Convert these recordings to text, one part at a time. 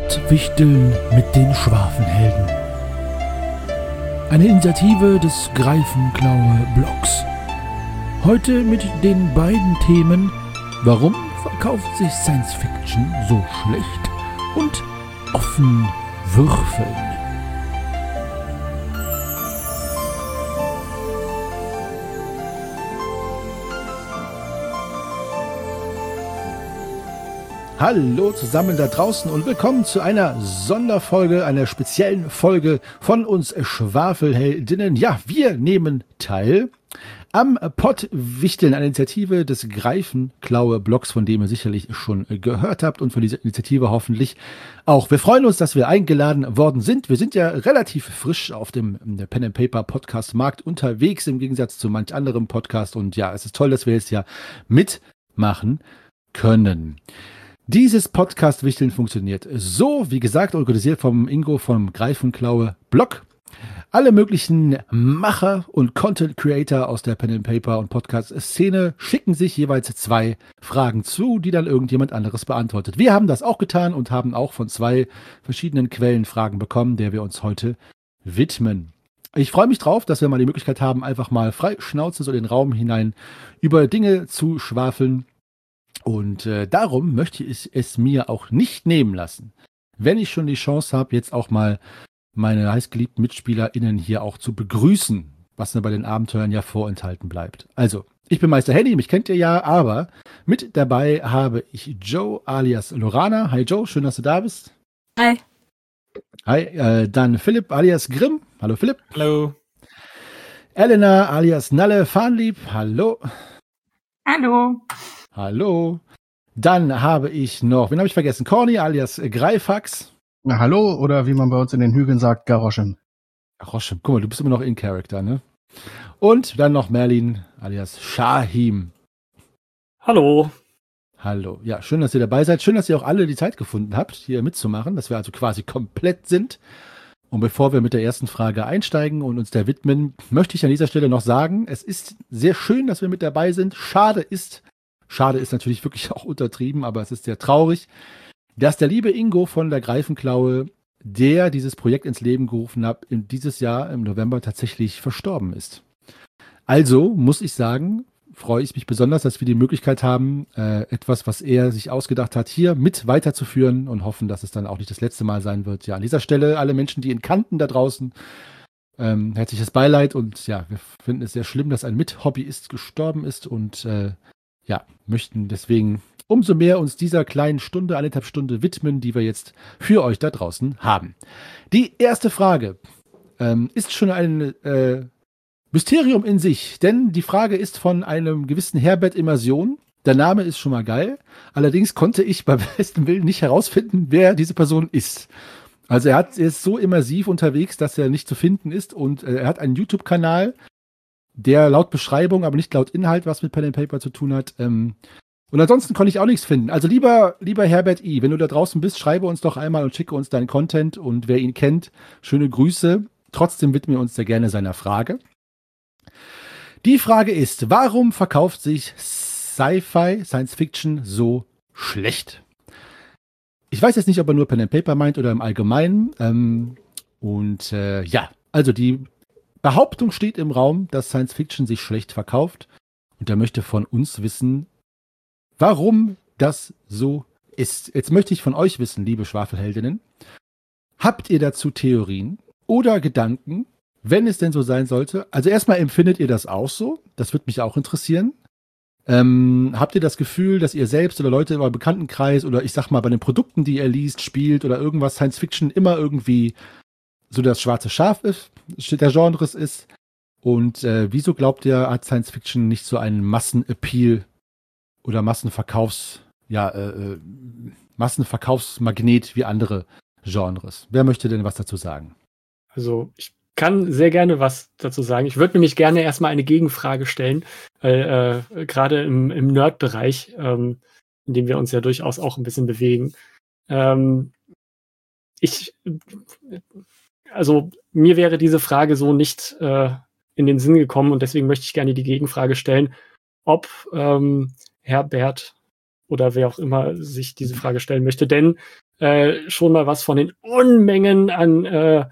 Pottwichteln mit den Schwafelhelden. Eine Initiative des Greifenklaue Blogs. Heute mit den beiden Themen: Warum verkauft sich Science Fiction so schlecht? Und offen würfeln. Hallo zusammen da draußen und willkommen zu einer Sonderfolge, einer speziellen Folge von uns Schwafelheldinnen. Ja, wir nehmen teil am Pottwichteln, einer Initiative des Greifenklaue Blogs, von dem ihr sicherlich schon gehört habt und von dieser Initiative hoffentlich auch. Wir freuen uns, dass wir eingeladen worden sind. Wir sind ja relativ frisch auf dem Pen & Paper Podcast Markt unterwegs, im Gegensatz zu manch anderem Podcast. Und ja, es ist toll, dass wir jetzt ja mitmachen können. Dieses Podcast-Wichteln funktioniert so, wie gesagt, organisiert vom Ingo vom Greifenklaue Blog. Alle möglichen Macher und Content-Creator aus der Pen-and-Paper- und Podcast-Szene schicken sich jeweils 2 Fragen zu, die dann irgendjemand anderes beantwortet. Wir haben das auch getan und haben auch von 2 verschiedenen Quellen Fragen bekommen, der wir uns heute widmen. Ich freue mich drauf, dass wir mal die Möglichkeit haben, einfach mal frei Schnauze so in den Raum hinein über Dinge zu schwafeln. Und darum möchte ich es mir auch nicht nehmen lassen, wenn ich schon die Chance habe, jetzt auch mal meine heißgeliebten MitspielerInnen hier auch zu begrüßen, was mir bei den Abenteuern ja vorenthalten bleibt. Also, ich bin Meister Henny, mich kennt ihr ja, aber mit dabei habe ich Joe alias Lorana. Hi Joe, schön, dass du da bist. Hi. Hi, dann Philipp alias Grimm. Hallo Philipp. Hallo. Elena alias Nalle Fahnlieb. Hallo. Hallo. Hallo. Dann habe ich noch, wen habe ich vergessen? Corny alias Greifax. Na, hallo, oder wie man bei uns in den Hügeln sagt, Garoschem. Garoschem, guck mal, du bist immer noch in Character, ne? Und dann noch Merlin alias Shahim. Hallo. Hallo. Ja, schön, dass ihr dabei seid. Schön, dass ihr auch alle die Zeit gefunden habt, hier mitzumachen, dass wir also quasi komplett sind. Und bevor wir mit der ersten Frage einsteigen und uns der widmen, möchte ich an dieser Stelle noch sagen, es ist sehr schön, dass wir mit dabei sind. Schade ist natürlich wirklich auch untertrieben, aber es ist sehr traurig, dass der liebe Ingo von der Greifenklaue, der dieses Projekt ins Leben gerufen hat, dieses Jahr im November tatsächlich verstorben ist. Also muss ich sagen, freue ich mich besonders, dass wir die Möglichkeit haben, etwas, was er sich ausgedacht hat, hier mit weiterzuführen und hoffen, dass es dann auch nicht das letzte Mal sein wird. Ja, an dieser Stelle alle Menschen, die ihn kannten da draußen, herzliches Beileid und ja, wir finden es sehr schlimm, dass ein Mithobbyist gestorben ist und möchten deswegen umso mehr uns dieser kleinen Stunde, 1,5 Stunde widmen, die wir jetzt für euch da draußen haben. Die erste Frage ist schon ein Mysterium in sich, denn die Frage ist von einem gewissen Herbert Immersion. Der Name ist schon mal geil, allerdings konnte ich beim besten Willen nicht herausfinden, wer diese Person ist. Also er ist so immersiv unterwegs, dass er nicht zu finden ist und er hat einen YouTube-Kanal, der laut Beschreibung, aber nicht laut Inhalt, was mit Pen & Paper zu tun hat. Und ansonsten konnte ich auch nichts finden. Also lieber Herbert I., wenn du da draußen bist, schreibe uns doch einmal und schicke uns deinen Content. Und wer ihn kennt, schöne Grüße. Trotzdem widmen wir uns sehr gerne seiner Frage. Die Frage ist, warum verkauft sich Sci-Fi, Science Fiction so schlecht? Ich weiß jetzt nicht, ob er nur Pen & Paper meint oder im Allgemeinen. Also die Behauptung steht im Raum, dass Science Fiction sich schlecht verkauft. Und er möchte von uns wissen, warum das so ist. Jetzt möchte ich von euch wissen, liebe Schwafelheldinnen, habt ihr dazu Theorien oder Gedanken, wenn es denn so sein sollte? Also erstmal, empfindet ihr das auch so? Das würde mich auch interessieren. Habt ihr das Gefühl, dass ihr selbst oder Leute in eurem Bekanntenkreis oder ich sag mal bei den Produkten, die ihr liest, spielt oder irgendwas Science Fiction immer irgendwie so das schwarze Schaf ist, der Genres ist? Und wieso glaubt ihr, hat Science Fiction nicht so einen Massenappeal oder Massenverkaufsmagnet wie andere Genres? Wer möchte denn was dazu sagen? Also ich kann sehr gerne was dazu sagen. Ich würde nämlich gerne erstmal eine Gegenfrage stellen, weil gerade im Nerd-Bereich, in dem wir uns ja durchaus auch ein bisschen bewegen, also mir wäre diese Frage so nicht in den Sinn gekommen und deswegen möchte ich gerne die Gegenfrage stellen, ob Herbert oder wer auch immer sich diese Frage stellen möchte, denn schon mal was von den Unmengen an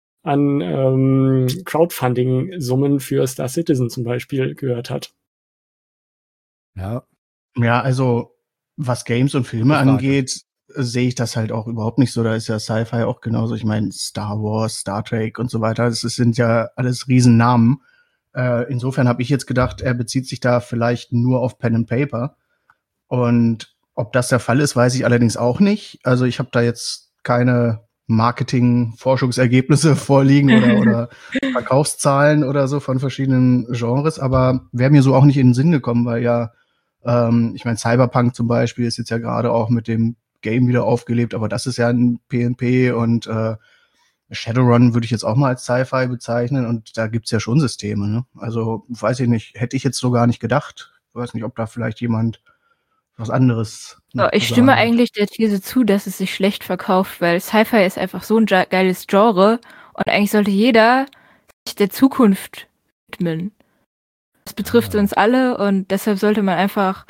Crowdfunding-Summen für Star Citizen zum Beispiel gehört hat. Ja. Ja, also was Games und Filme angeht, sehe ich das halt auch überhaupt nicht so. Da ist ja Sci-Fi auch genauso. Ich meine, Star Wars, Star Trek und so weiter, das sind ja alles Riesennamen. Insofern habe ich jetzt gedacht, er bezieht sich da vielleicht nur auf Pen and Paper. Und ob das der Fall ist, weiß ich allerdings auch nicht. Also ich habe da jetzt keine Marketing-Forschungsergebnisse vorliegen oder Verkaufszahlen oder so von verschiedenen Genres, aber wäre mir so auch nicht in den Sinn gekommen, weil ja, ich meine, Cyberpunk zum Beispiel ist jetzt ja gerade auch mit dem Game wieder aufgelebt, aber das ist ja ein PNP und Shadowrun würde ich jetzt auch mal als Sci-Fi bezeichnen und da gibt's ja schon Systeme, ne? Also weiß ich nicht, hätte ich jetzt so gar nicht gedacht. Ich weiß nicht, ob da vielleicht jemand was anderes. So, ich stimme eigentlich der These zu, dass es sich schlecht verkauft, weil Sci-Fi ist einfach so ein geiles Genre und eigentlich sollte jeder sich der Zukunft widmen. Das betrifft uns alle und deshalb sollte man einfach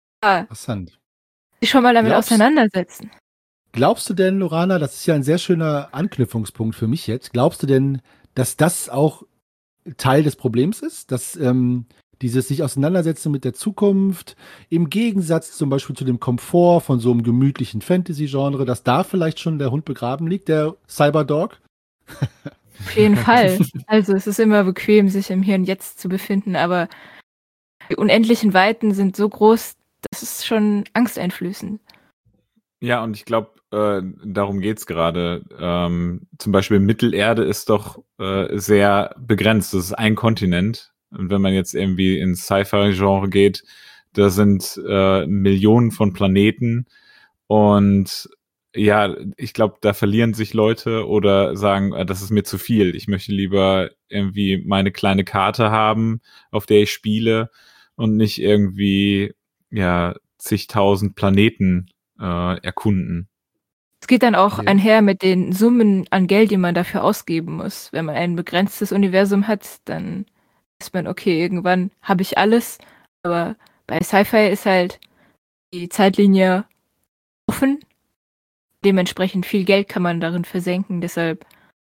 sich schon mal damit auseinandersetzen. Glaubst du denn, Lorana, das ist ja ein sehr schöner Anknüpfungspunkt für mich jetzt, glaubst du denn, dass das auch Teil des Problems ist, dass dieses sich auseinandersetzen mit der Zukunft, im Gegensatz zum Beispiel zu dem Komfort von so einem gemütlichen Fantasy-Genre, dass da vielleicht schon der Hund begraben liegt, der Cyberdog? Auf jeden Fall. Also es ist immer bequem, sich im Hier und Jetzt zu befinden, aber die unendlichen Weiten sind so groß, das ist schon angsteinflößend. Ja, und ich glaube, darum geht's gerade. Zum Beispiel Mittelerde ist doch sehr begrenzt. Das ist ein Kontinent. Und wenn man jetzt irgendwie ins Sci-Fi-Genre geht, da sind Millionen von Planeten. Und ja, ich glaube, da verlieren sich Leute oder sagen, das ist mir zu viel. Ich möchte lieber irgendwie meine kleine Karte haben, auf der ich spiele und nicht irgendwie zigtausend Planeten erkunden. Es geht dann auch einher mit den Summen an Geld, die man dafür ausgeben muss. Wenn man ein begrenztes Universum hat, dann ist man, okay, irgendwann habe ich alles. Aber bei Sci-Fi ist halt die Zeitlinie offen. Dementsprechend viel Geld kann man darin versenken. Deshalb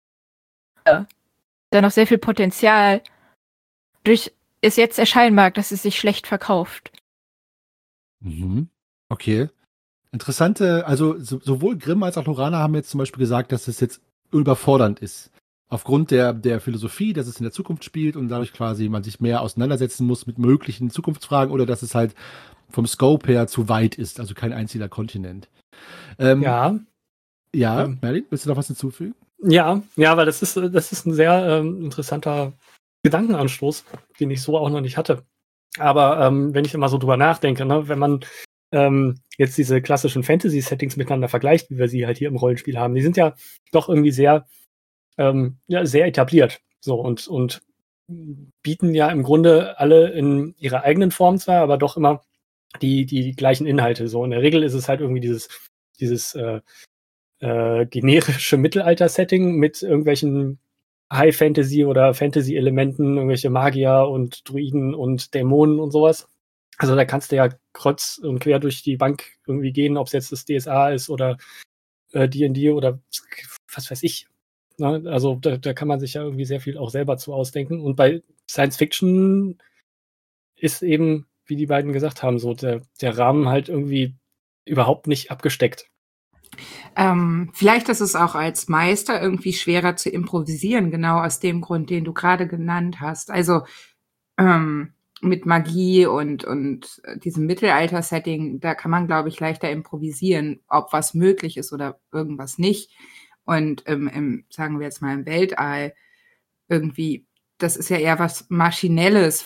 da noch sehr viel Potenzial, durch es jetzt erscheinen mag, dass es sich schlecht verkauft. Mhm. Okay. Interessante, also sowohl Grimm als auch Lorana haben jetzt zum Beispiel gesagt, dass es jetzt überfordernd ist. Aufgrund der Philosophie, dass es in der Zukunft spielt und dadurch quasi man sich mehr auseinandersetzen muss mit möglichen Zukunftsfragen oder dass es halt vom Scope her zu weit ist, also kein einziger Kontinent. Ja, Merlin, willst du noch was hinzufügen? Ja, weil das ist ein sehr interessanter Gedankenanstoß, den ich so auch noch nicht hatte. Aber wenn ich immer so drüber nachdenke, ne, wenn man jetzt diese klassischen Fantasy-Settings miteinander vergleicht, wie wir sie halt hier im Rollenspiel haben, die sind ja doch irgendwie sehr etabliert. So und bieten ja im Grunde alle in ihrer eigenen Form zwar, aber doch immer die gleichen Inhalte. So in der Regel ist es halt irgendwie dieses generische Mittelalter-Setting mit irgendwelchen High-Fantasy- oder Fantasy-Elementen, irgendwelche Magier und Druiden und Dämonen und sowas. Also da kannst du ja kreuz und quer durch die Bank irgendwie gehen, ob es jetzt das DSA ist oder D&D oder was weiß ich. Ne? Also da kann man sich ja irgendwie sehr viel auch selber zu ausdenken. Und bei Science Fiction ist eben, wie die beiden gesagt haben, so der Rahmen halt irgendwie überhaupt nicht abgesteckt. Vielleicht ist es auch als Meister irgendwie schwerer zu improvisieren, genau aus dem Grund, den du gerade genannt hast. Also mit Magie und diesem Mittelalter-Setting, da kann man, glaube ich, leichter improvisieren, ob was möglich ist oder irgendwas nicht. Und sagen wir jetzt mal im Weltall, irgendwie, das ist ja eher was Maschinelles,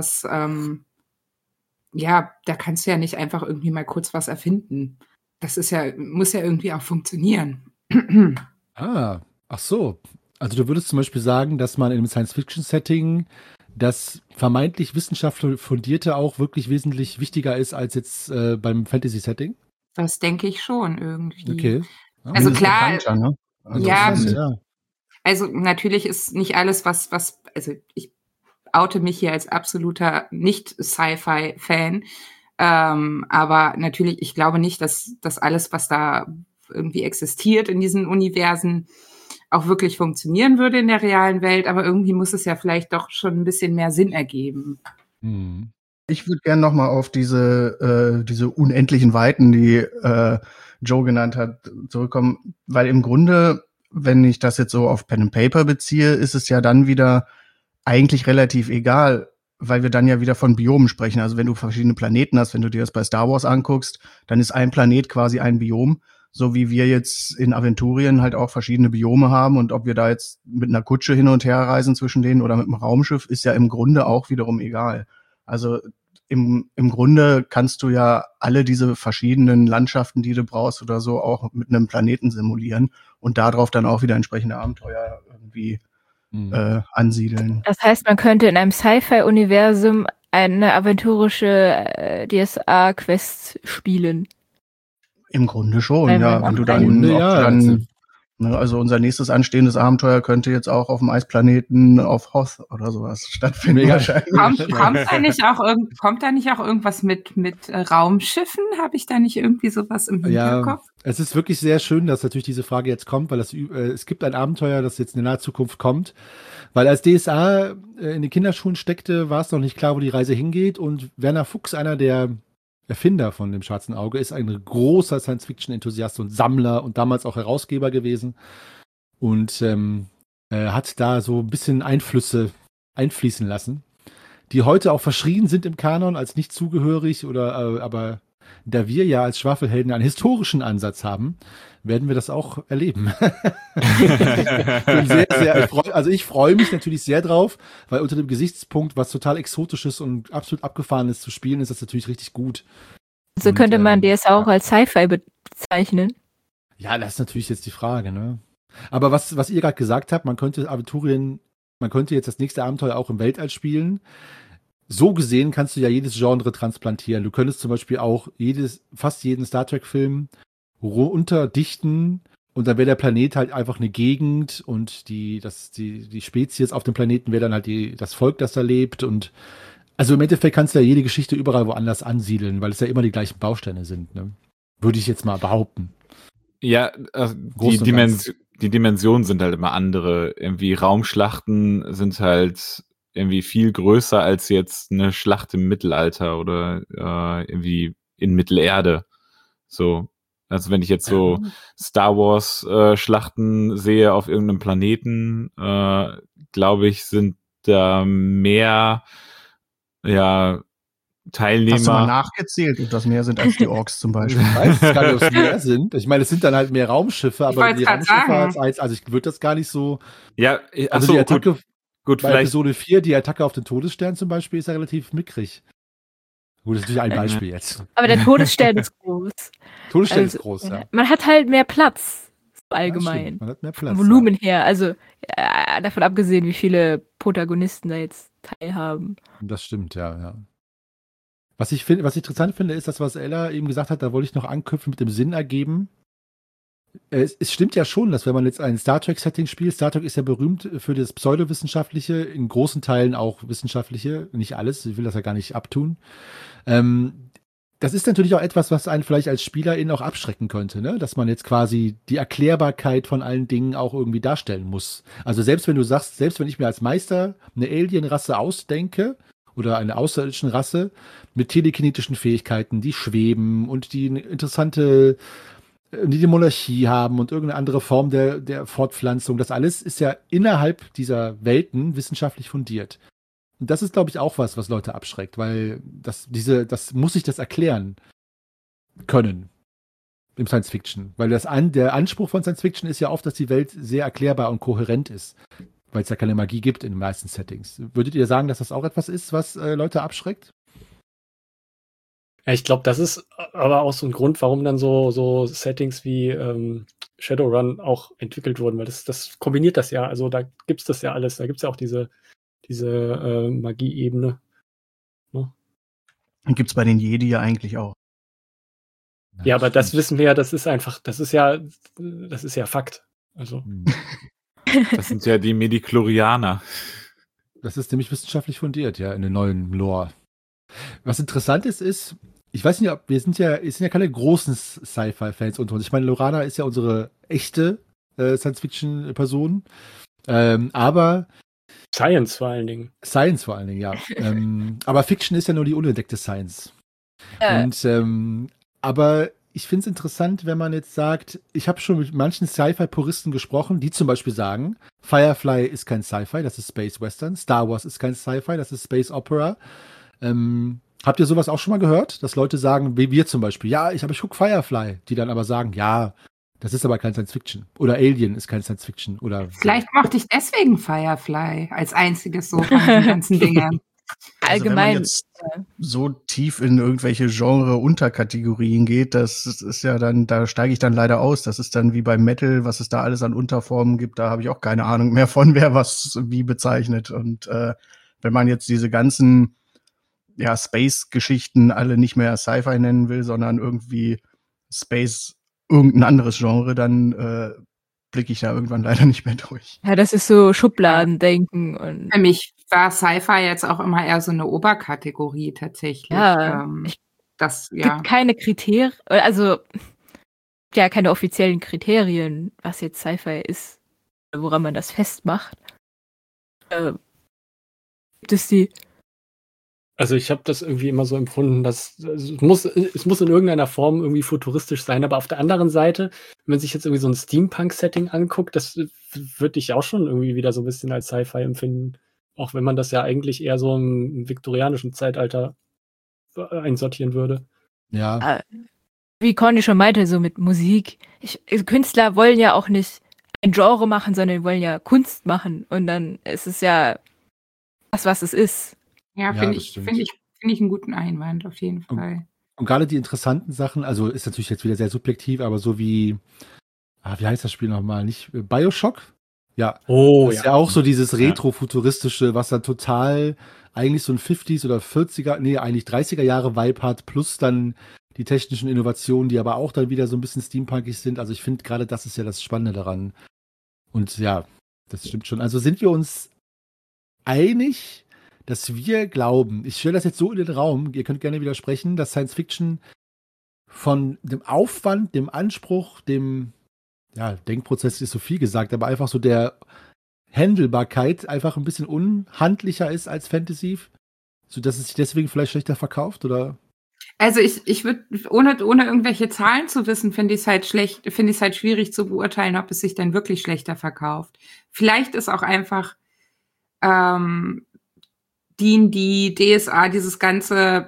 da kannst du ja nicht einfach irgendwie mal kurz was erfinden. Das muss ja irgendwie auch funktionieren. Ach so. Also du würdest zum Beispiel sagen, dass man in einem Science-Fiction-Setting das vermeintlich wissenschaftlich fundierte auch wirklich wesentlich wichtiger ist als jetzt beim Fantasy-Setting? Das denke ich schon irgendwie. Okay. Also klar, bekannter, ne? Also also natürlich ist nicht alles, also ich oute mich hier als absoluter Nicht-Sci-Fi-Fan. Aber natürlich, ich glaube nicht, dass das alles, was da irgendwie existiert in diesen Universen, auch wirklich funktionieren würde in der realen Welt. Aber irgendwie muss es ja vielleicht doch schon ein bisschen mehr Sinn ergeben. Ich würde gerne noch mal auf diese unendlichen Weiten, die Joe genannt hat, zurückkommen, weil im Grunde, wenn ich das jetzt so auf Pen and Paper beziehe, ist es ja dann wieder eigentlich relativ egal, weil wir dann ja wieder von Biomen sprechen. Also wenn du verschiedene Planeten hast, wenn du dir das bei Star Wars anguckst, dann ist ein Planet quasi ein Biom, so wie wir jetzt in Aventurien halt auch verschiedene Biome haben. Und ob wir da jetzt mit einer Kutsche hin und her reisen zwischen denen oder mit einem Raumschiff, ist ja im Grunde auch wiederum egal. Also im Grunde kannst du ja alle diese verschiedenen Landschaften, die du brauchst oder so, auch mit einem Planeten simulieren und darauf dann auch wieder entsprechende Abenteuer irgendwie ansiedeln. Das heißt, man könnte in einem Sci-Fi-Universum eine aventurische DSA-Quest spielen. Im Grunde schon, Weil ja. man Wenn du auch dann, also unser nächstes anstehendes Abenteuer könnte jetzt auch auf dem Eisplaneten auf Hoth oder sowas stattfinden. Wahrscheinlich. Kommt da nicht auch irgendwas mit Raumschiffen? Habe ich da nicht irgendwie sowas im Hinterkopf? Ja, es ist wirklich sehr schön, dass natürlich diese Frage jetzt kommt, weil es gibt ein Abenteuer, das jetzt in der nahen Zukunft kommt. Weil als DSA in den Kinderschuhen steckte, war es noch nicht klar, wo die Reise hingeht. Und Werner Fuchs, einer der Erfinder von dem Schwarzen Auge, ist ein großer Science-Fiction-Enthusiast und Sammler und damals auch Herausgeber gewesen und hat da so ein bisschen Einflüsse einfließen lassen, die heute auch verschrien sind im Kanon als nicht zugehörig aber da wir ja als Schwafelhelden einen historischen Ansatz haben, werden wir das auch erleben. Ich freue mich natürlich sehr drauf, weil unter dem Gesichtspunkt, was total Exotisches und absolut Abgefahrenes zu spielen, ist das natürlich richtig gut. So könnte man DSA auch als Sci-Fi bezeichnen. Ja, das ist natürlich jetzt die Frage, ne? Aber was ihr gerade gesagt habt, man könnte jetzt das nächste Abenteuer auch im Weltall spielen. So gesehen kannst du ja jedes Genre transplantieren. Du könntest zum Beispiel auch fast jeden Star Trek-Film unterdichten und dann wäre der Planet halt einfach eine Gegend und die Spezies auf dem Planeten wäre dann halt das Volk, das da lebt. Und also im Endeffekt kannst du ja jede Geschichte überall woanders ansiedeln, weil es ja immer die gleichen Bausteine sind, ne? Würde ich jetzt mal behaupten. Ja, die Dimensionen sind halt immer andere. Irgendwie Raumschlachten sind halt irgendwie viel größer als jetzt eine Schlacht im Mittelalter oder irgendwie in Mittelerde. So, also wenn ich jetzt so Star Wars Schlachten sehe auf irgendeinem Planeten, glaube ich, sind da mehr Teilnehmer. Hast du mal nachgezählt, ob das mehr sind als die Orks zum Beispiel? Ich weiß gar nicht, ob es mehr sind. Ich meine, es sind dann halt mehr Raumschiffe, aber die Raumschiffe also ich würde das gar nicht so. Ja, also die Attacke gut, bei vielleicht. Episode 4, die Attacke auf den Todesstern zum Beispiel, ist ja relativ mickrig. Gut, das ist natürlich ein Beispiel jetzt. Aber der Todesstern ist groß. Todesstern ist groß, ja. Man hat halt mehr Platz, so allgemein. Man hat mehr Platz. Vom Volumen her. Also davon abgesehen, wie viele Protagonisten da jetzt teilhaben. Das stimmt, ja. Was ich interessant finde, ist das, was Ella eben gesagt hat, da wollte ich noch anknüpfen mit dem Sinn ergeben. Es stimmt ja schon, dass wenn man jetzt ein Star Trek-Setting spielt, Star Trek ist ja berühmt für das Pseudowissenschaftliche, in großen Teilen auch Wissenschaftliche, nicht alles, ich will das ja gar nicht abtun. Das ist natürlich auch etwas, was einen vielleicht als Spielerin auch abschrecken könnte, ne? Dass man jetzt quasi die Erklärbarkeit von allen Dingen auch irgendwie darstellen muss. Also selbst wenn ich mir als Meister eine Alien-Rasse ausdenke, oder eine außerirdische Rasse mit telekinetischen Fähigkeiten, die schweben und die eine interessante die Monarchie haben und irgendeine andere Form der Fortpflanzung. Das alles ist ja innerhalb dieser Welten wissenschaftlich fundiert. Und das ist, glaube ich, auch was Leute abschreckt, weil das muss sich das erklären können im Science Fiction. Weil der Anspruch von Science Fiction ist ja oft, dass die Welt sehr erklärbar und kohärent ist, weil es ja keine Magie gibt in den meisten Settings. Würdet ihr sagen, dass das auch etwas ist, was Leute abschreckt? Ja, ich glaube, das ist aber auch so ein Grund, warum dann so Settings wie Shadowrun auch entwickelt wurden, weil das kombiniert das ja. Also da gibt's das ja alles. Da gibt's ja auch diese Magie-Ebene. Ne? Und gibt's bei den Jedi ja eigentlich auch. Ja, aber das wissen wir ja, das ist ja Fakt. Also. Das sind ja die Midi-Chlorianer. Das ist nämlich wissenschaftlich fundiert, ja, in den neuen Lore. Was interessant ist, ich weiß nicht, ob wir sind ja keine großen Sci-Fi-Fans unter uns. Ich meine, Lorana ist ja unsere echte Science-Fiction-Person. Aber Science vor allen Dingen. Science vor allen Dingen, ja. Aber Fiction ist ja nur die unentdeckte Science. Und aber ich finde es interessant, wenn man jetzt sagt, ich habe schon mit manchen Sci-Fi-Puristen gesprochen, die zum Beispiel sagen, Firefly ist kein Sci-Fi, das ist Space Western. Star Wars ist kein Sci-Fi, das ist Space Opera. Habt ihr sowas auch schon mal gehört? Dass Leute sagen, wie wir zum Beispiel, ja, ich gucke Firefly, die dann aber sagen, ja, das ist aber kein Science-Fiction. Oder Alien ist kein Science-Fiction. Oder Vielleicht mochte ich deswegen Firefly als einziges so von den ganzen Dingen. Also wenn man Allgemein. jetzt so tief in irgendwelche Genre-Unterkategorien geht, das ist ja dann, da steige ich dann leider aus. Das ist dann wie beim Metal, was es da alles an Unterformen gibt, da habe ich auch keine Ahnung mehr von, wer was wie bezeichnet. Und wenn man jetzt diese ganzen Space-Geschichten alle nicht mehr Sci-Fi nennen will, sondern irgendwie Space irgendein anderes Genre, dann blicke ich da irgendwann leider nicht mehr durch. Ja, das ist so Schubladendenken und Für mich war Sci-Fi jetzt auch immer eher so eine Oberkategorie tatsächlich. Ja, Das, es gibt keine Kriterien, also ja, keine offiziellen Kriterien, was jetzt Sci-Fi ist, woran man das festmacht. Das die Also ich habe das irgendwie immer so empfunden, dass es muss in irgendeiner Form irgendwie futuristisch sein, aber auf der anderen Seite, wenn man sich jetzt irgendwie so ein Steampunk-Setting anguckt, das würde ich auch schon irgendwie wieder so ein bisschen als Sci-Fi empfinden. Auch wenn man das ja eigentlich eher so im viktorianischen Zeitalter einsortieren würde. ja. wie Conny schon meinte, so mit Musik. Künstler wollen ja auch nicht ein Genre machen, sondern wollen ja Kunst machen. Und dann ist es ja das, was es ist. Ja, Ja, finde das ich, stimmt. finde ich, finde ich einen guten Einwand, auf jeden Fall. Und gerade die interessanten Sachen, also ist natürlich jetzt wieder sehr subjektiv, aber so wie heißt das Spiel nochmal? Nicht Bioshock? Ja. Oh, Das ist ja auch so dieses Retro-Futuristische, was dann total eigentlich so ein 50s oder 40er, nee, eigentlich 30er Jahre Vibe hat, plus dann die technischen Innovationen, die aber auch dann wieder so ein bisschen steampunkig sind. Also ich finde gerade das ist ja das Spannende daran. Und ja, das stimmt schon. Also sind wir uns einig, dass wir glauben, ich stelle das jetzt so in den Raum, ihr könnt gerne widersprechen, dass Science Fiction von dem Aufwand, dem Anspruch, dem Denkprozess ist so viel gesagt, aber einfach so der Handelbarkeit einfach ein bisschen unhandlicher ist als Fantasy, sodass es sich deswegen vielleicht schlechter verkauft, oder? Also ich würde, ohne irgendwelche Zahlen zu wissen, finde ich es halt schwierig zu beurteilen, ob es sich dann wirklich schlechter verkauft. Vielleicht ist auch einfach D&D, DSA, dieses ganze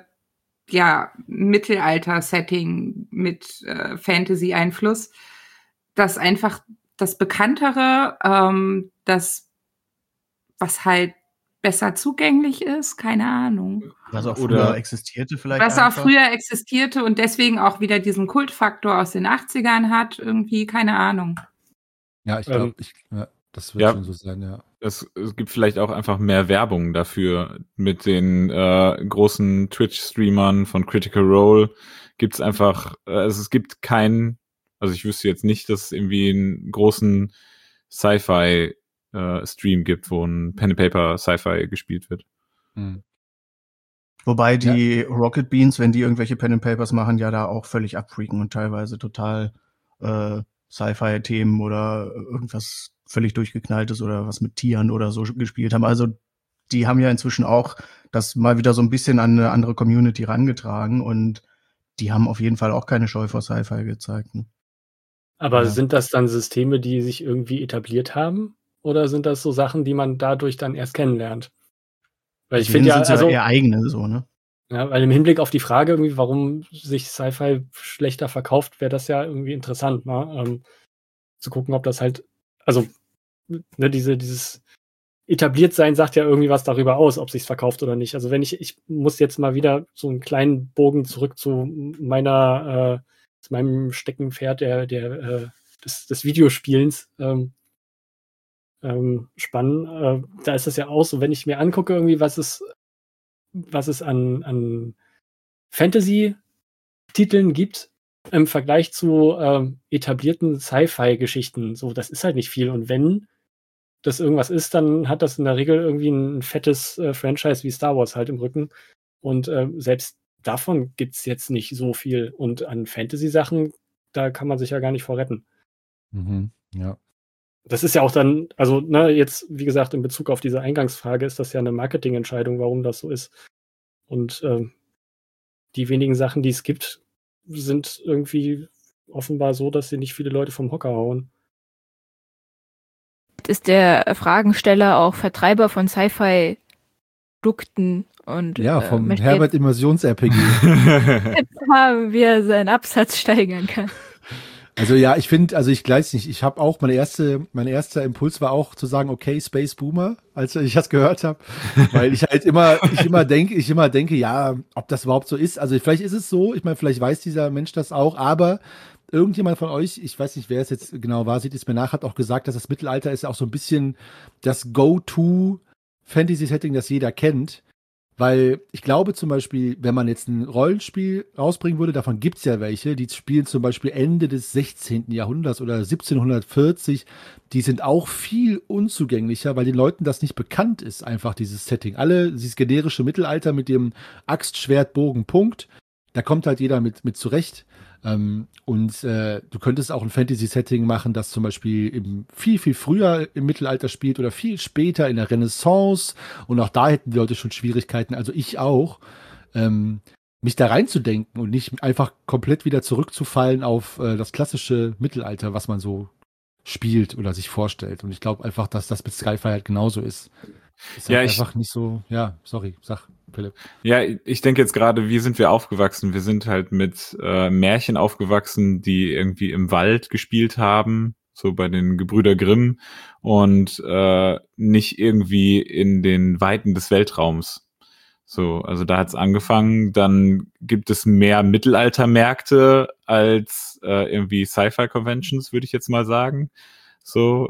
Mittelalter-Setting mit Fantasy-Einfluss, das einfach das Bekanntere, das, was halt besser zugänglich ist, keine Ahnung. Was auch Oder- früher existierte vielleicht Was auch einfach. früher existierte und deswegen auch wieder diesen Kultfaktor aus den 80ern hat, irgendwie, keine Ahnung. Ja, ich glaube, das wird Ja. schon so sein, ja. Es gibt vielleicht auch einfach mehr Werbung dafür. Mit den großen Twitch-Streamern von Critical Role gibt's einfach, es gibt keinen, also ich wüsste jetzt nicht, dass es irgendwie einen großen Sci-Fi-Stream gibt, wo ein Pen-and-Paper Sci-Fi gespielt wird. Hm. Wobei die Rocket Beans, wenn die irgendwelche Pen and Papers machen, ja da auch völlig abfreaken und teilweise total Sci-Fi-Themen oder irgendwas völlig durchgeknalltes oder was mit Tieren oder so gespielt haben. Also die haben ja inzwischen auch das mal wieder so ein bisschen an eine andere Community rangetragen und die haben auf jeden Fall auch keine Scheu vor Sci-Fi gezeigt. Ne? Aber Ja. sind das dann Systeme, die sich irgendwie etabliert haben? Oder sind das so Sachen, die man dadurch dann erst kennenlernt? Weil ich finde ja, sind also, eher eigene so, ne? ja, weil im Hinblick auf die Frage irgendwie, warum sich Sci-Fi schlechter verkauft, wäre das ja irgendwie interessant, ne? Zu gucken, ob das halt, also, ne, dieses Etabliertsein sagt ja irgendwie was darüber aus, ob sich's verkauft oder nicht. Also wenn ich muss jetzt mal wieder so einen kleinen Bogen zurück zu meinem Steckenpferd des Videospielens spannen. Da ist das ja auch so, wenn ich mir angucke irgendwie, was es an Fantasy-Titeln gibt im Vergleich zu etablierten Sci-Fi-Geschichten. So, das ist halt nicht viel. Und wenn das irgendwas ist, dann hat das in der Regel irgendwie ein fettes Franchise wie Star Wars halt im Rücken. Und selbst davon gibt's jetzt nicht so viel. Und an Fantasy-Sachen, da kann man sich ja gar nicht vor retten. Ja. Das ist ja auch dann, also ne, jetzt, wie gesagt, in Bezug auf diese Eingangsfrage ist das ja eine Marketingentscheidung, warum das so ist. Und die wenigen Sachen, die es gibt, sind irgendwie offenbar so, dass sie nicht viele Leute vom Hocker hauen. Ist der Fragensteller auch Vertreiber von Sci-Fi-Produkten und Ja, vom möchte Herbert Immersions-RPG. jetzt haben, wie er seinen Absatz steigern kann. Also ja, ich weiß nicht, ich habe auch, mein erster Impuls war auch zu sagen, okay, Space Boomer, als ich das gehört habe, weil ich halt immer denke, ja, ob das überhaupt so ist. Also vielleicht ist es so, ich meine, vielleicht weiß dieser Mensch das auch, aber irgendjemand von euch, ich weiß nicht, wer es jetzt genau war, sieht es mir nach, hat auch gesagt, dass das Mittelalter ist ja auch so ein bisschen das Go-To-Fantasy-Setting, das jeder kennt. Weil ich glaube zum Beispiel, wenn man jetzt ein Rollenspiel rausbringen würde, davon gibt es ja welche, die spielen zum Beispiel Ende des 16. Jahrhunderts oder 1740, die sind auch viel unzugänglicher, weil den Leuten das nicht bekannt ist, einfach dieses Setting. Dieses generische Mittelalter mit dem Axt, Schwert, Bogen, Punkt, da kommt halt jeder mit zurecht. Du könntest auch ein Fantasy-Setting machen, das zum Beispiel eben viel, viel früher im Mittelalter spielt oder viel später in der Renaissance. Und auch da hätten die Leute schon Schwierigkeiten, also ich auch, mich da reinzudenken und nicht einfach komplett wieder zurückzufallen auf das klassische Mittelalter, was man so spielt oder sich vorstellt. Und ich glaube einfach, dass das mit Skyfire halt genauso ist. Ist halt einfach nicht so, ja, sorry, sag, Philipp. Ja, ich denke jetzt gerade, wie sind wir aufgewachsen? Wir sind halt mit Märchen aufgewachsen, die irgendwie im Wald gespielt haben, so bei den Gebrüder Grimm und nicht irgendwie in den Weiten des Weltraums. So, also da hat's angefangen, dann gibt es mehr Mittelaltermärkte als irgendwie Sci-Fi-Conventions, würde ich jetzt mal sagen. So,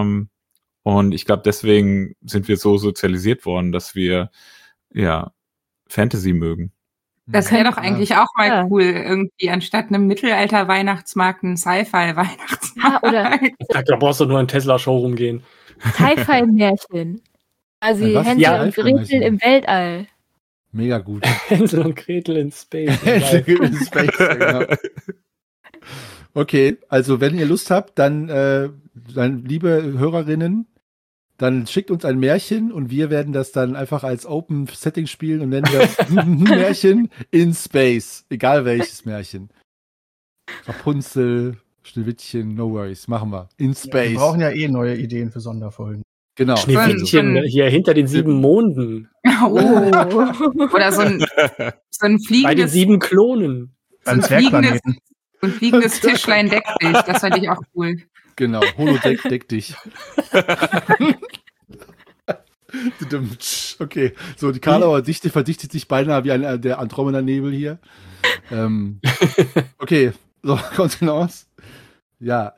und ich glaube, deswegen sind wir so sozialisiert worden, dass wir ja Fantasy mögen. Das wäre doch eigentlich auch mal cool, irgendwie anstatt einem Mittelalter-Weihnachtsmarkt einen Sci-Fi-Weihnachtsmarkt. Ja, oder Da brauchst du nur in Tesla-Showroom gehen. Sci-Fi-Märchen. Also Hänsel und Gretel im Weltall. Mega gut. Hänsel und Gretel in Space. Hänsel und Gretel in Space, genau. Okay, also wenn ihr Lust habt, dann liebe Hörerinnen, dann schickt uns ein Märchen und wir werden das dann einfach als Open Setting spielen und nennen das Märchen in Space. Egal welches Märchen. Rapunzel, Schneewittchen, no worries, machen wir. In Space. Wir brauchen ja neue Ideen für Sonderfolgen. Genau. Schneewittchen hier hinter den 7 Monden. Oh. Oder so ein fliegendes... Bei den 7 Klonen. Beim Zwergplaneten. So ein fliegendes Tischlein deckt dich. Das fand ich auch cool. Genau, Holodeck deck dich. Okay, so die Karlauer Dichte verdichtet sich beinahe wie der Andromeda-Nebel hier. Okay, so, Kontenance. Ja,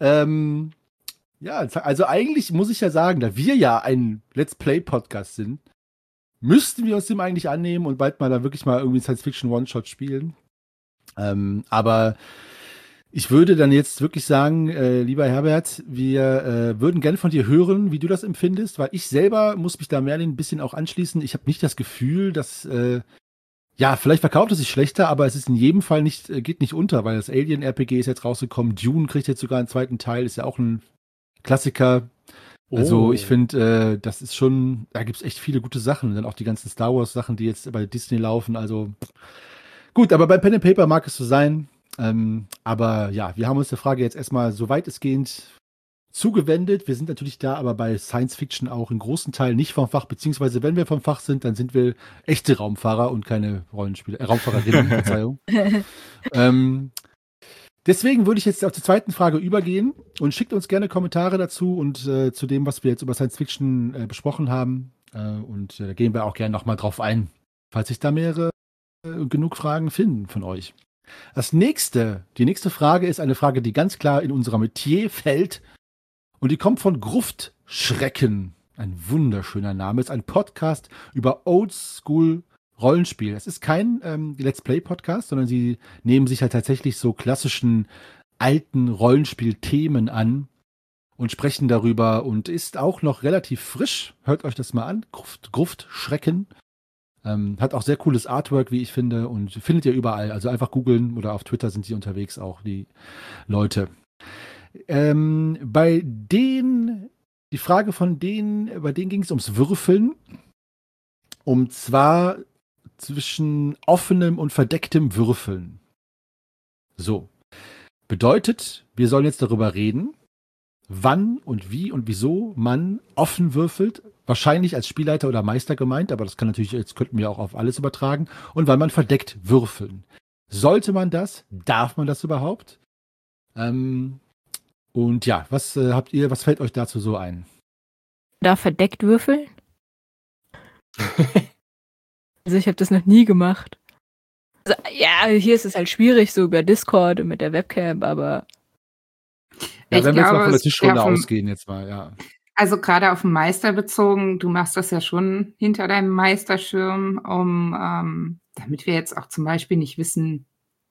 also eigentlich muss ich ja sagen, da wir ja ein Let's Play-Podcast sind, müssten wir uns dem eigentlich annehmen und bald mal da wirklich mal irgendwie Science-Fiction-One-Shot spielen. Aber ich würde dann jetzt wirklich sagen, lieber Herbert, wir würden gerne von dir hören, wie du das empfindest, weil ich selber muss mich da Merlin ein bisschen auch anschließen. Ich habe nicht das Gefühl, dass, vielleicht verkauft es sich schlechter, aber es ist in jedem Fall geht nicht unter, weil das Alien-RPG ist jetzt rausgekommen. Dune kriegt jetzt sogar einen zweiten Teil, ist ja auch ein Klassiker. Also ich finde, das ist schon, da gibt es echt viele gute Sachen. Und dann auch die ganzen Star Wars-Sachen, die jetzt bei Disney laufen. Also gut, aber bei Pen and Paper mag es so sein. Aber ja, wir haben uns der Frage jetzt erstmal so weitestgehend zugewendet. Wir sind natürlich da, aber bei Science Fiction auch in großen Teilen nicht vom Fach, beziehungsweise wenn wir vom Fach sind, dann sind wir echte Raumfahrer und keine Raumfahrerinnen, Verzeihung. Deswegen würde ich jetzt auf die zweite Frage übergehen und schickt uns gerne Kommentare dazu und zu dem, was wir jetzt über Science Fiction besprochen haben. Und da gehen wir auch gerne nochmal drauf ein, falls sich da mehrere genug Fragen finden von euch. Die nächste Frage ist eine Frage, die ganz klar in unser Metier fällt und die kommt von Gruftschrecken. Ein wunderschöner Name. Es ist ein Podcast über Oldschool Rollenspiel. Es ist kein Let's Play Podcast, sondern sie nehmen sich halt tatsächlich so klassischen alten Rollenspiel-Themen an und sprechen darüber und ist auch noch relativ frisch. Hört euch das mal an. Gruftschrecken. Hat auch sehr cooles Artwork, wie ich finde, und findet ihr überall. Also einfach googeln oder auf Twitter sind die unterwegs auch, die Leute. Die Frage von denen, bei denen ging es ums Würfeln. Und zwar zwischen offenem und verdecktem Würfeln. So. Bedeutet, wir sollen jetzt darüber reden, wann und wie und wieso man offen würfelt. Wahrscheinlich als Spielleiter oder Meister gemeint, aber das kann natürlich, jetzt könnten wir auch auf alles übertragen. Und wann man verdeckt würfeln. Sollte man das? Darf man das überhaupt? Und ja, was fällt euch dazu so ein? Da verdeckt würfeln? Also ich habe das noch nie gemacht. Also, ja, hier ist es halt schwierig, so über Discord und mit der Webcam, aber Ja, Ich wenn wir jetzt mal glaube, von der es Tischrunde wäre vom- ausgehen, jetzt mal, ja. Also gerade auf den Meister bezogen, du machst das ja schon hinter deinem Meisterschirm, damit wir jetzt auch zum Beispiel nicht wissen,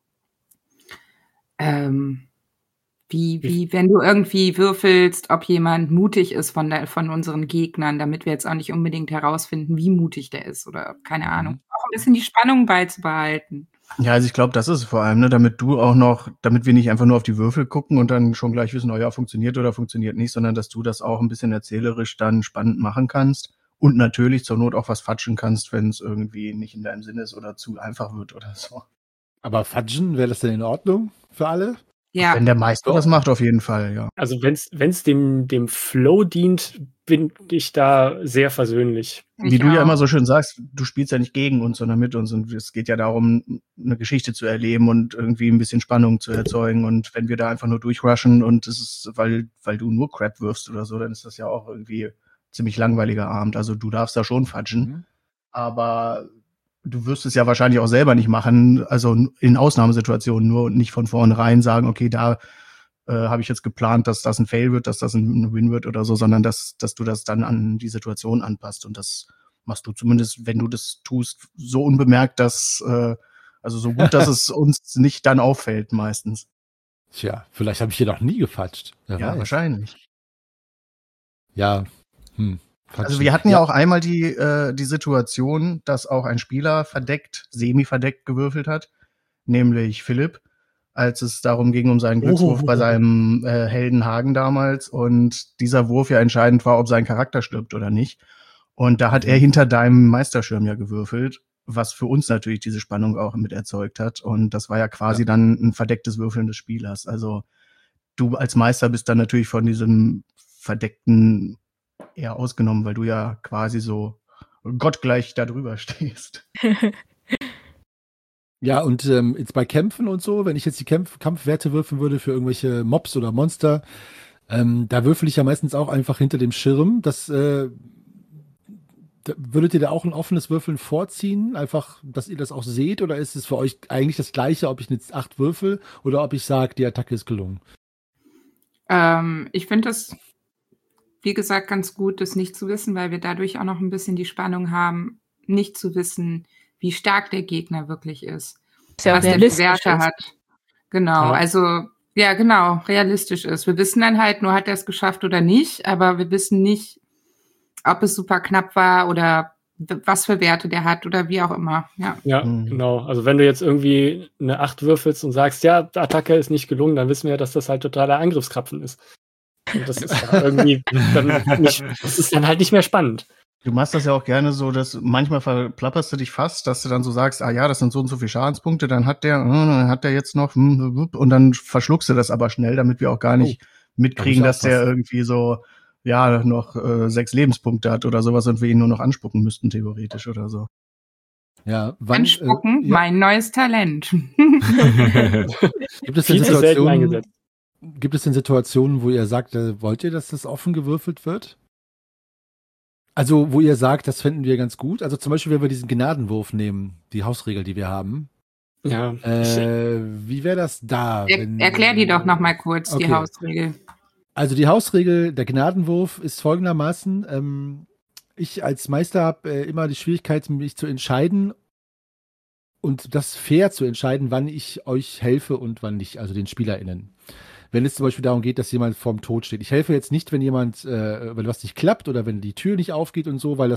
wie wenn du irgendwie würfelst, ob jemand mutig ist von unseren Gegnern, damit wir jetzt auch nicht unbedingt herausfinden, wie mutig der ist oder keine Ahnung. Auch ein bisschen die Spannung beizubehalten. Ja, also ich glaube, das ist es vor allem, ne, damit wir nicht einfach nur auf die Würfel gucken und dann schon gleich wissen, oh ja, funktioniert oder funktioniert nicht, sondern dass du das auch ein bisschen erzählerisch dann spannend machen kannst und natürlich zur Not auch was fatschen kannst, wenn es irgendwie nicht in deinem Sinne ist oder zu einfach wird oder so. Aber Fudgen, wäre das denn in Ordnung für alle? Ja, Wenn der Meister das macht, auf jeden Fall, ja. Also wenn's dem Flow dient, bin ich da sehr versöhnlich. Wie ich du ja auch. immer so schön sagst, du spielst ja nicht gegen uns, sondern mit uns. Und es geht ja darum, eine Geschichte zu erleben und irgendwie ein bisschen Spannung zu erzeugen. Und wenn wir da einfach nur durchrushen und es ist, weil du nur Crap wirfst oder so, dann ist das ja auch irgendwie ziemlich langweiliger Abend. Also du darfst da schon fatschen. Aber du wirst es ja wahrscheinlich auch selber nicht machen, also in Ausnahmesituationen nur und nicht von vornherein sagen, okay, da habe ich jetzt geplant, dass das ein Fail wird, dass das ein Win wird oder so, sondern dass du das dann an die Situation anpasst. Und das machst du zumindest, wenn du das tust, so unbemerkt, also so gut, dass es uns nicht dann auffällt meistens. Tja, vielleicht habe ich hier noch nie gefatscht. Wer Ja, weiß. wahrscheinlich. Ja. Also wir hatten ja auch einmal die Situation, dass auch ein Spieler semi-verdeckt gewürfelt hat, nämlich Philipp, als es darum ging, um seinen Glückswurf bei seinem Helden Hagen damals und dieser Wurf ja entscheidend war, ob sein Charakter stirbt oder nicht. Und da hat er hinter deinem Meisterschirm ja gewürfelt, was für uns natürlich diese Spannung auch mit erzeugt hat. Und das war ja quasi dann ein verdecktes Würfeln des Spielers. Also du als Meister bist dann natürlich von diesem verdeckten eher ausgenommen, weil du ja quasi so gottgleich da drüber stehst. Ja, und jetzt bei Kämpfen und so, wenn ich jetzt die Kampfwerte würfeln würde für irgendwelche Mobs oder Monster, da würfel ich ja meistens auch einfach hinter dem Schirm. Würdet ihr da auch ein offenes Würfeln vorziehen? Einfach, dass ihr das auch seht? Oder ist es für euch eigentlich das Gleiche, ob ich jetzt 8 würfel oder ob ich sage, die Attacke ist gelungen? Ich finde das, wie gesagt, ganz gut, das nicht zu wissen, weil wir dadurch auch noch ein bisschen die Spannung haben, nicht zu wissen, wie stark der Gegner wirklich ist. ist ja auch Was der für realistisch Werte ist. hat. Genau, Ja. also, ja, genau, realistisch ist. Wir wissen dann halt nur, hat er es geschafft oder nicht, aber wir wissen nicht, ob es super knapp war oder was für Werte der hat oder wie auch immer. Ja. Ja, genau. Also wenn du jetzt irgendwie eine 8 würfelst und sagst, ja, die Attacke ist nicht gelungen, dann wissen wir ja, dass das halt totaler Angriffskrapfen ist. Und das ist ja irgendwie das ist dann halt nicht mehr spannend. Du machst das ja auch gerne so, dass manchmal verplapperst du dich fast, dass du dann so sagst, ah ja, das sind so und so viele Schadenspunkte, dann hat der jetzt noch und dann verschluckst du das aber schnell, damit wir auch gar nicht mitkriegen, da muss ich dass der aufpassen. irgendwie so, ja, noch 6 Lebenspunkte hat oder sowas und wir ihn nur noch anspucken müssten, theoretisch oder so. Ja, Anspucken, mein neues Talent. gibt es denn Viel zu selten Situationen, eingesetzt. gibt es denn Situationen, wo ihr sagt, wollt ihr, dass das offen gewürfelt wird? Also, wo ihr sagt, das fänden wir ganz gut. Also zum Beispiel, wenn wir diesen Gnadenwurf nehmen, die Hausregel, die wir haben. Ja. Wie wäre das da? Erklär die doch noch mal kurz, die Okay. Hausregel. Also die Hausregel, der Gnadenwurf ist folgendermaßen. Ich als Meister habe immer die Schwierigkeit, mich zu entscheiden und das fair zu entscheiden, wann ich euch helfe und wann nicht, also den SpielerInnen. Wenn es zum Beispiel darum geht, dass jemand vorm Tod steht. Ich helfe jetzt nicht, wenn wenn was nicht klappt oder wenn die Tür nicht aufgeht und so, weil das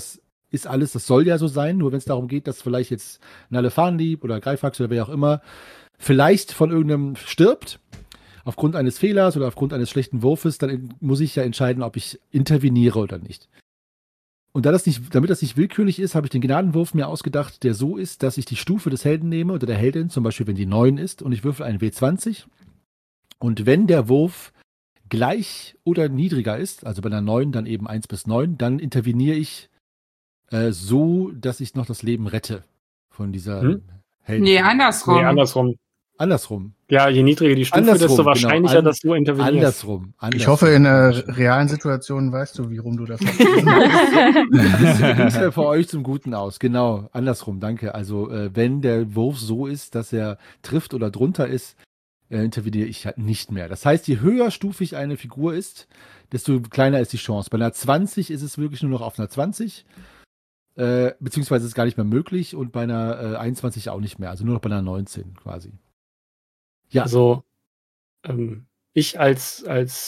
ist alles, das soll ja so sein, nur wenn es darum geht, dass vielleicht jetzt ein Alefanlieb oder Greifax oder wer auch immer vielleicht von irgendeinem stirbt, aufgrund eines Fehlers oder aufgrund eines schlechten Wurfes, dann muss ich ja entscheiden, ob ich interveniere oder nicht. Und damit das nicht willkürlich ist, habe ich den Gnadenwurf mir ausgedacht, der so ist, dass ich die Stufe des Helden nehme oder der Heldin, zum Beispiel wenn die 9 ist, und ich würfel einen W20. Und wenn der Wurf gleich oder niedriger ist, also bei einer 9 dann eben 1 bis 9, dann interveniere ich so, dass ich noch das Leben rette von dieser Heldin. Nee, andersrum. Andersrum. Ja, je niedriger die Stufe, desto wahrscheinlicher, dass du intervenierst. Andersrum. Ich hoffe, in einer realen Situation weißt du, wie rum du das machst. Das ist ja für euch zum Guten aus. Genau, andersrum, danke. Also, wenn der Wurf so ist, dass er trifft oder drunter ist, interveniere ich halt nicht mehr. Das heißt, je höher stufig eine Figur ist, desto kleiner ist die Chance. Bei einer 20 ist es wirklich nur noch auf einer 20. Beziehungsweise ist es gar nicht mehr möglich und bei einer 21 auch nicht mehr. Also nur noch bei einer 19 quasi. Ja. Also ich als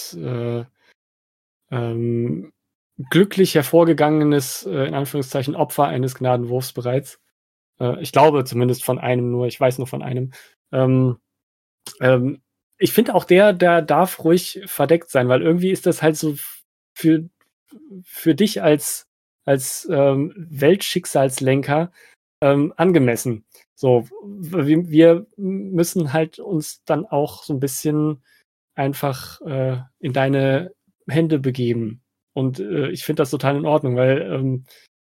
glücklich hervorgegangenes, in Anführungszeichen, Opfer eines Gnadenwurfs bereits. Ich glaube zumindest von einem nur, ich weiß nur von einem. Ich finde auch der darf ruhig verdeckt sein, weil irgendwie ist das halt so für dich als Weltschicksalslenker angemessen. So, wir müssen halt uns dann auch so ein bisschen einfach in deine Hände begeben. Und ich finde das total in Ordnung, weil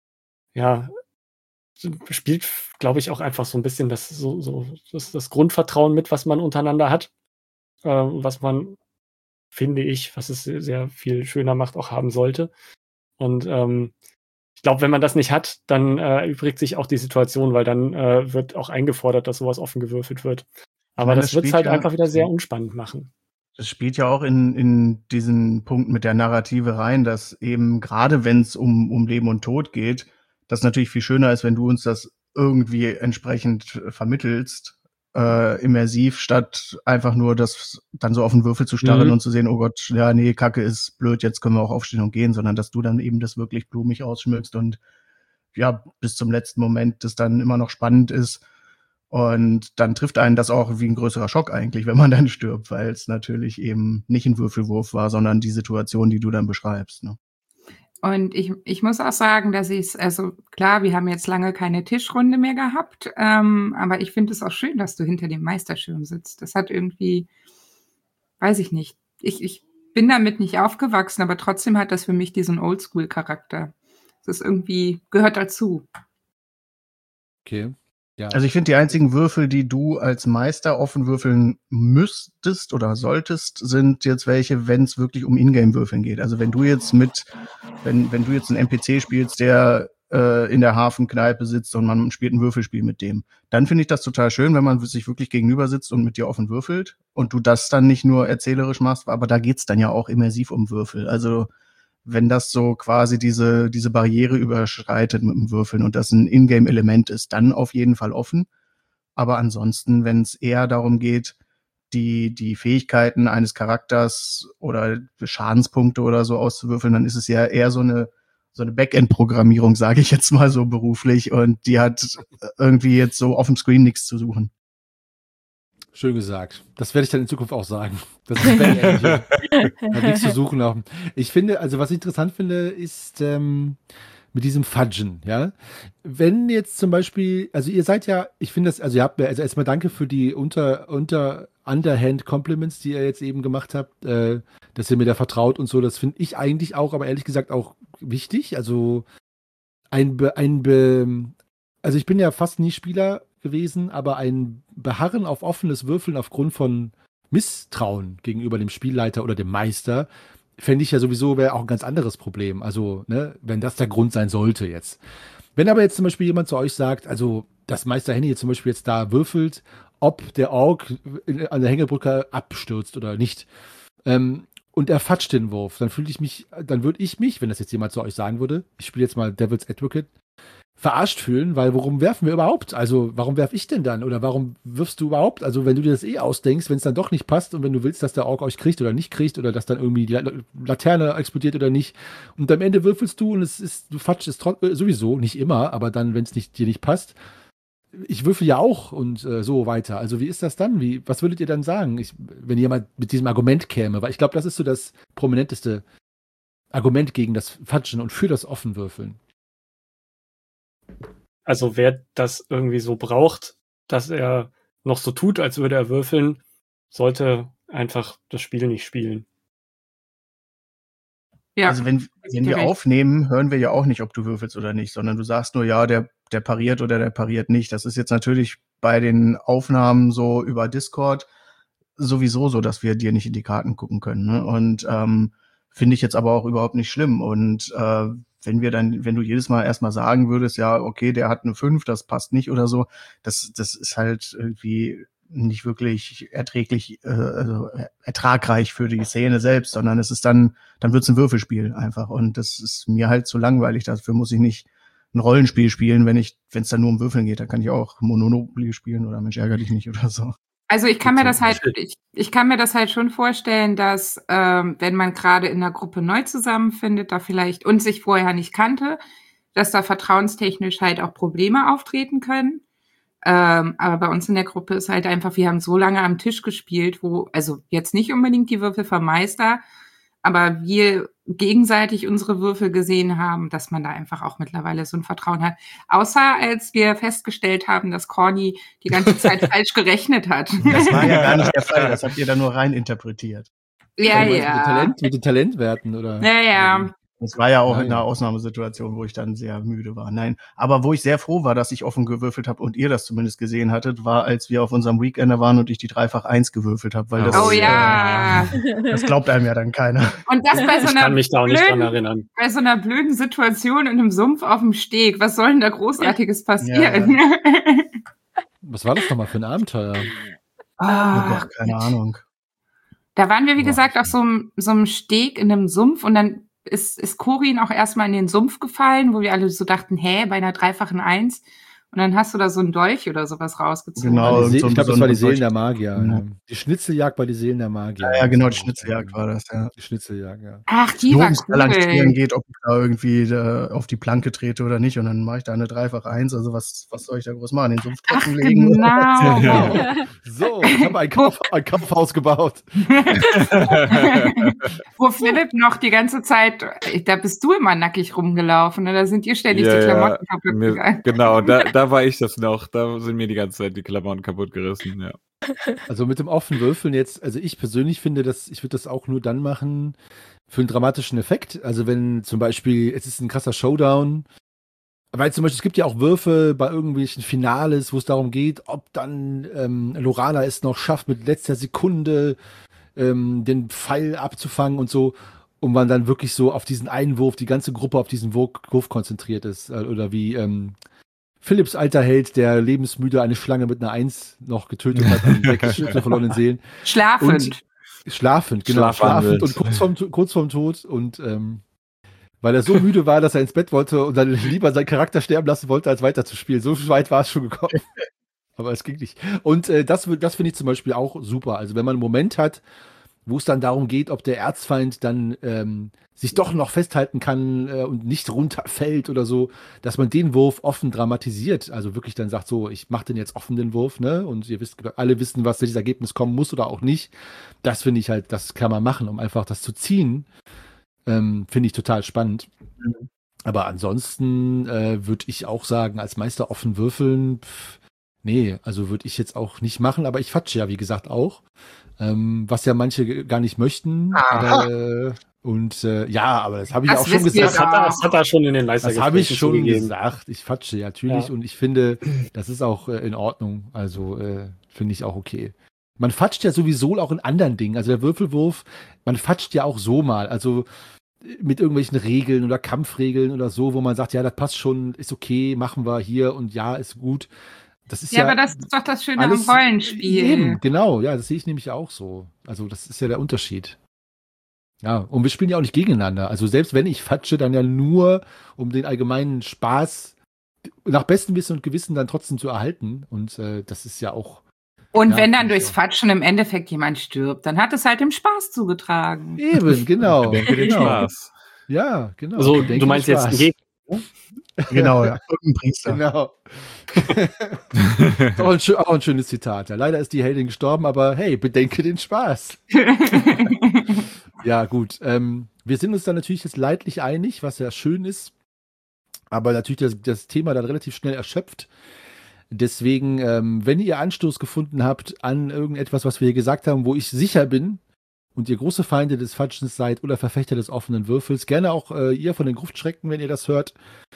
spielt, glaube ich, auch einfach so ein bisschen das Grundvertrauen mit, was man untereinander hat, was man, finde ich, was es sehr viel schöner macht, auch haben sollte. Und ich glaube, wenn man das nicht hat, dann erübrigt sich auch die Situation, weil dann wird auch eingefordert, dass sowas offen gewürfelt wird. Aber das wird es halt einfach wieder sehr unspannend machen. Das spielt ja auch in diesen Punkt mit der Narrative rein, dass eben gerade wenn es um Leben und Tod geht, das natürlich viel schöner ist, wenn du uns das irgendwie entsprechend vermittelst, immersiv, statt einfach nur das dann so auf den Würfel zu starren und zu sehen, oh Gott, ja, nee, Kacke ist blöd, jetzt können wir auch aufstehen und gehen, sondern dass du dann eben das wirklich blumig ausschmückst und ja, bis zum letzten Moment das dann immer noch spannend ist. Und dann trifft einen das auch wie ein größerer Schock eigentlich, wenn man dann stirbt, weil es natürlich eben nicht ein Würfelwurf war, sondern die Situation, die du dann beschreibst. Ne? Und ich muss auch sagen, dass ich es, also klar, wir haben jetzt lange keine Tischrunde mehr gehabt, aber ich finde es auch schön, dass du hinter dem Meisterschirm sitzt. Das hat irgendwie, weiß ich nicht, ich bin damit nicht aufgewachsen, aber trotzdem hat das für mich diesen Oldschool-Charakter. Das ist irgendwie, gehört dazu. Okay. Ja. Also ich finde, die einzigen Würfel, die du als Meister offen würfeln müsstest oder solltest, sind jetzt welche, wenn es wirklich um Ingame-Würfeln geht. Also wenn du jetzt wenn du jetzt einen NPC spielst, der in der Hafenkneipe sitzt und man spielt ein Würfelspiel mit dem, dann finde ich das total schön, wenn man sich wirklich gegenüber sitzt und mit dir offen würfelt und du das dann nicht nur erzählerisch machst, aber da geht's dann ja auch immersiv um Würfel. Also wenn das so quasi diese Barriere überschreitet mit dem Würfeln und das ein Ingame-Element ist, dann auf jeden Fall offen. Aber ansonsten, wenn es eher darum geht, die Fähigkeiten eines Charakters oder Schadenspunkte oder so auszuwürfeln, dann ist es ja eher so eine Backend-Programmierung, sage ich jetzt mal so beruflich, und die hat irgendwie jetzt so auf dem Screen nichts zu suchen. Schön gesagt. Das werde ich dann in Zukunft auch sagen. Das ist Backend. Hat nichts zu suchen haben. Ich finde, also was ich interessant finde, ist mit diesem Fudgen, ja. Wenn jetzt zum Beispiel, also ihr seid ja, ich finde das, also ihr habt mir, also erstmal danke für die Underhand Compliments, die ihr jetzt eben gemacht habt, dass ihr mir da vertraut und so, das finde ich eigentlich auch, aber ehrlich gesagt auch wichtig. Also also ich bin ja fast nie Spieler gewesen, aber ein Beharren auf offenes Würfeln aufgrund von Misstrauen gegenüber dem Spielleiter oder dem Meister, fände ich ja sowieso, wäre auch ein ganz anderes Problem. Also, ne, wenn das der Grund sein sollte jetzt. Wenn aber jetzt zum Beispiel jemand zu euch sagt, also, dass Meister Henny jetzt zum Beispiel jetzt da würfelt, ob der Ork an der Hängebrücke abstürzt oder nicht, und er fatscht den Wurf, dann würde ich mich, wenn das jetzt jemand zu euch sagen würde, ich spiele jetzt mal Devil's Advocate, verarscht fühlen, weil warum werfen wir überhaupt? Also warum werfe ich denn dann? Oder warum wirfst du überhaupt? Also wenn du dir das ausdenkst, wenn es dann doch nicht passt und wenn du willst, dass der Ork euch kriegt oder nicht kriegt oder dass dann irgendwie die Laterne explodiert oder nicht und am Ende würfelst du und du fatschst es sowieso, nicht immer, aber dann, wenn es dir nicht passt, ich würfel ja auch und so weiter. Also wie ist das dann? Was würdet ihr dann sagen, wenn jemand mit diesem Argument käme? Weil ich glaube, das ist so das prominenteste Argument gegen das Fatschen und für das Offenwürfeln. Also wer das irgendwie so braucht, dass er noch so tut, als würde er würfeln, sollte einfach das Spiel nicht spielen. Ja, Also wenn wir aufnehmen, hören wir ja auch nicht, ob du würfelst oder nicht, sondern du sagst nur, ja, der pariert oder der pariert nicht. Das ist jetzt natürlich bei den Aufnahmen so über Discord sowieso so, dass wir dir nicht in die Karten gucken können. Ne? Und finde ich jetzt aber auch überhaupt nicht schlimm. Und wenn du jedes Mal erstmal sagen würdest, ja, okay, der hat eine 5, das passt nicht oder so, das ist halt irgendwie nicht wirklich ertragreich für die Szene selbst, sondern es ist dann wird es ein Würfelspiel einfach. Und das ist mir halt zu langweilig. Dafür muss ich nicht ein Rollenspiel spielen, wenn es dann nur um Würfeln geht. Da kann ich auch Monopoly spielen oder Mensch, ärger dich nicht oder so. Also ich kann mir das halt schon vorstellen, dass wenn man gerade in einer Gruppe neu zusammenfindet, da vielleicht und sich vorher nicht kannte, dass da vertrauenstechnisch halt auch Probleme auftreten können. Aber bei uns in der Gruppe ist halt einfach, wir haben so lange am Tisch gespielt, also jetzt nicht unbedingt die Würfel vom Meister, aber wir gegenseitig unsere Würfel gesehen haben, dass man da einfach auch mittlerweile so ein Vertrauen hat. Außer als wir festgestellt haben, dass Corny die ganze Zeit falsch gerechnet hat. Das war ja gar nicht der Fall, das habt ihr da nur rein interpretiert. Ja. Mit den Talentwerten, oder? Ja. Das war ja auch in einer Ausnahmesituation, wo ich dann sehr müde war. Nein, aber wo ich sehr froh war, dass ich offen gewürfelt habe und ihr das zumindest gesehen hattet, war, als wir auf unserem Weekender waren und ich die 3-fach-1 gewürfelt habe, weil das das glaubt einem ja dann keiner. Und das bei so Ich kann mich da auch nicht dran erinnern. Bei so einer blöden Situation in einem Sumpf auf dem Steg, was soll denn da Großartiges passieren? Ja. Was war das nochmal für ein Abenteuer? Keine Ahnung. Da waren wir, wie gesagt, auf so einem Steg in einem Sumpf und dann ist Corin auch erstmal in den Sumpf gefallen, wo wir alle so dachten, bei einer 3-fachen-1. Und dann hast du da so einen Dolch oder sowas rausgezogen. Genau. Ich glaube, das war die Seelen der Magier. Ja. Die Schnitzeljagd bei die Seelen der Magier. Ja, genau, die Schnitzeljagd war das, ja. Die Schnitzeljagd, ja. Ach, die war cool. Geht, ob ich da irgendwie auf die Planke trete oder nicht. Und dann mache ich da eine 3-fach-1. Also was soll ich da groß machen? Den Sumpf trockenlegen? Genau. Ja. So, ich habe ein Kampfhaus gebaut. Wo Philipp noch die ganze Zeit, da bist du immer nackig rumgelaufen. Ne? Da sind dir ständig die Klamotten kaputt gegangen. Genau, da war ich das noch. Da sind mir die ganze Zeit die Klamotten kaputt gerissen, ja. Also mit dem offenen Würfeln jetzt, also ich persönlich finde, ich würde das auch nur dann machen für einen dramatischen Effekt. Also wenn zum Beispiel, es ist ein krasser Showdown, weil zum Beispiel, es gibt ja auch Würfe bei irgendwelchen Finales, wo es darum geht, ob dann Lorana es noch schafft, mit letzter Sekunde den Pfeil abzufangen und so, und man dann wirklich so auf diesen einen Wurf, die ganze Gruppe auf diesen Wurf konzentriert ist. Oder wie Philipps alter Held, der lebensmüde eine Schlange mit einer 1 noch getötet hat und weggeschnitten verlorenen Seelen. Schlafend, genau. Schlafend und kurz vorm Tod. Und weil er so müde war, dass er ins Bett wollte und dann lieber seinen Charakter sterben lassen wollte, als weiterzuspielen. So weit war es schon gekommen. Aber es ging nicht. Und das finde ich zum Beispiel auch super. Also wenn man einen Moment hat, wo es dann darum geht, ob der Erzfeind dann sich doch noch festhalten kann und nicht runterfällt oder so, dass man den Wurf offen dramatisiert. Also wirklich dann sagt so, ich mache den jetzt offen, den Wurf, ne? Und ihr wisst, alle wissen, was zu diesem Ergebnis kommen muss oder auch nicht. Das finde ich halt, das kann man machen, um einfach das zu ziehen. Finde ich total spannend. Aber ansonsten würde ich auch sagen, als Meister offen würfeln, nee, also würde ich jetzt auch nicht machen, aber ich fatsche ja, wie gesagt, auch. Was ja manche gar nicht möchten. Aber das habe ich auch schon gesagt. Das hat er schon in den Meistergesprächen Das habe ich schon zugegeben. gesagt. Ich fatsche natürlich und ich finde, das ist auch in Ordnung. Also finde ich auch okay. Man fatscht ja sowieso auch in anderen Dingen. Also der Würfelwurf, man fatscht ja auch so mal. Also mit irgendwelchen Regeln oder Kampfregeln oder so, wo man sagt, ja, das passt schon, ist okay, machen wir hier und ja, ist gut. Das ist aber das ist doch das Schöne am Rollenspiel. Eben, genau, ja, das sehe ich nämlich auch so. Also das ist ja der Unterschied. Ja, und wir spielen ja auch nicht gegeneinander. Also selbst wenn ich fatsche, dann ja nur, um den allgemeinen Spaß nach bestem Wissen und Gewissen dann trotzdem zu erhalten. Und das ist ja auch. Und Ja, wenn dann finde ich durchs auch. Fatschen im Endeffekt jemand stirbt, dann hat es halt dem Spaß zugetragen. Eben, genau. Bedenke den genau. Spaß. Ja, genau. Also, Bedenke du meinst den jetzt Spaß. Gegner? Genau, ja. Irgendein Priester. Genau. Auch ein schönes Zitat. Ja, leider ist die Heldin gestorben, aber hey, bedenke den Spaß. Ja, gut. Wir sind uns da natürlich jetzt leidlich einig, was ja schön ist. Aber natürlich das Thema dann relativ schnell erschöpft. Deswegen, wenn ihr Anstoß gefunden habt an irgendetwas, was wir hier gesagt haben, wo ich sicher bin und ihr große Feinde des Fatschens seid oder Verfechter des offenen Würfels, gerne auch ihr von den Gruftschrecken, wenn ihr das hört,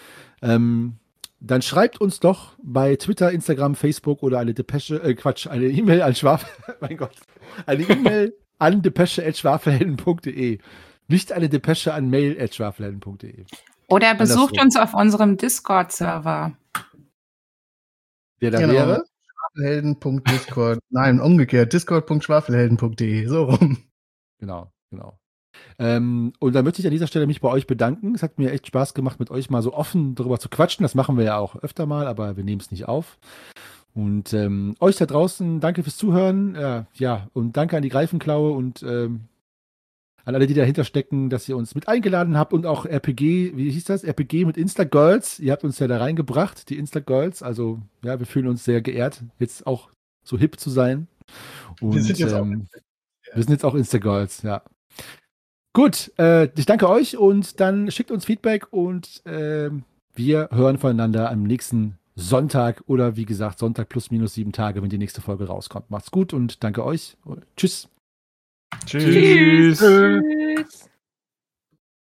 dann schreibt uns doch bei Twitter, Instagram, Facebook oder eine eine E-Mail an mein Gott, eine E-Mail an depesche@schwafelhelden.de. Nicht eine Depesche an mail@schwafelhelden.de. Oder besucht Andersrum. uns auf unserem Discord-Server. Der da Genau. wäre. Schwafelhelden.discord. Nein, umgekehrt. Discord.schwafelhelden.de. So rum. Genau. Und dann möchte ich an dieser Stelle mich bei euch bedanken. Es hat mir echt Spaß gemacht, mit euch mal so offen darüber zu quatschen. Das machen wir ja auch öfter mal, aber wir nehmen es nicht auf. Und euch da draußen, danke fürs Zuhören. Ja, und danke an die Greifenklaue und an alle, die dahinter stecken, dass ihr uns mit eingeladen habt und auch RPG, wie hieß das? RPG mit Insta-Girls. Ihr habt uns ja da reingebracht, die Insta-Girls. Also, ja, wir fühlen uns sehr geehrt, jetzt auch so hip zu sein. Und Wir sind jetzt auch wir sind jetzt auch Insta-Girls, ja. Gut, ich danke euch und dann schickt uns Feedback und wir hören voneinander am nächsten Sonntag oder wie gesagt Sonntag plus minus 7 Tage, wenn die nächste Folge rauskommt. Macht's gut und danke euch. Tschüss. Tschüss. Tschüss.